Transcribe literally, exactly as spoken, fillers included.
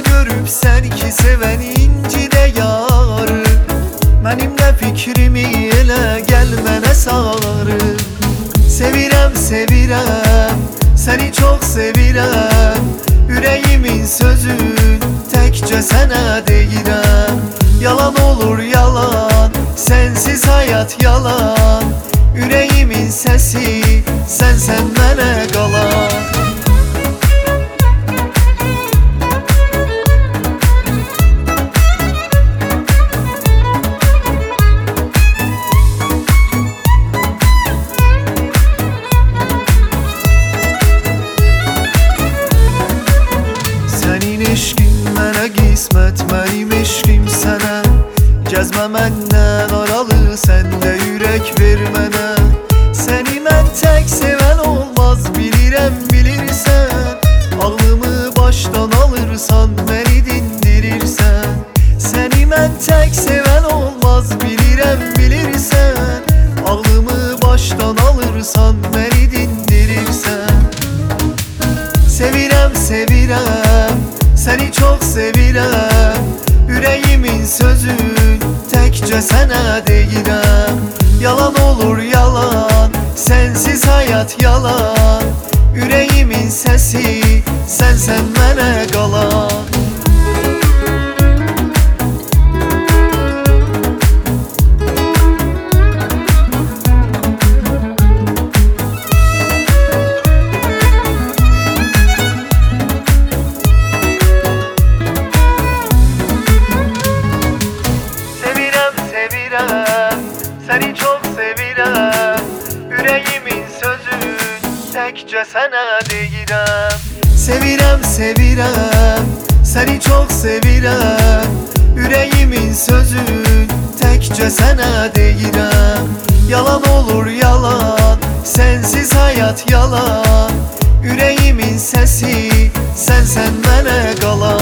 görüp sen ki seven incide yarı. Benim de fikrimi ele gelmene sarı. Sevirem sevirem, seni çok sevirem. Yüreğimin sözün tekçe sana deyirəm. Yalan olur yalan, sensiz hayat yalan. Yüreğimin sesi, sen sen mənə qalan. Sənin eşqin mənə qismət, mənim eşqim sənə. Gəzmə məndən aralı, sən də ürək ver mənə. Səni mən tək sevən olmaz, bilirəm bilirsən. Ağlımı başdan alırsan, məni dindirirsən. Səni mən tək sevən olmaz, bilirəm bilirsən. Ağlımı başdan alırsan, məni dindirirsən. Sevirəm sevirəm, səni çox sevirəm. Yüreğimin sözün tekçe sana deyirəm. Yalan olur yalan, sensiz hayat yalan. Yüreğimin sesi, sen sen mənə qalan. Seni çok sevirəm. Yüreğimin sözün tekçe sana deyirəm. Sevirəm sevirəm, seni çok sevirəm. Yüreğimin sözün tekçe sana deyirəm. Yalan olur yalan, sensiz hayat yalan. Yüreğimin sesi, sen sen mənə qalan.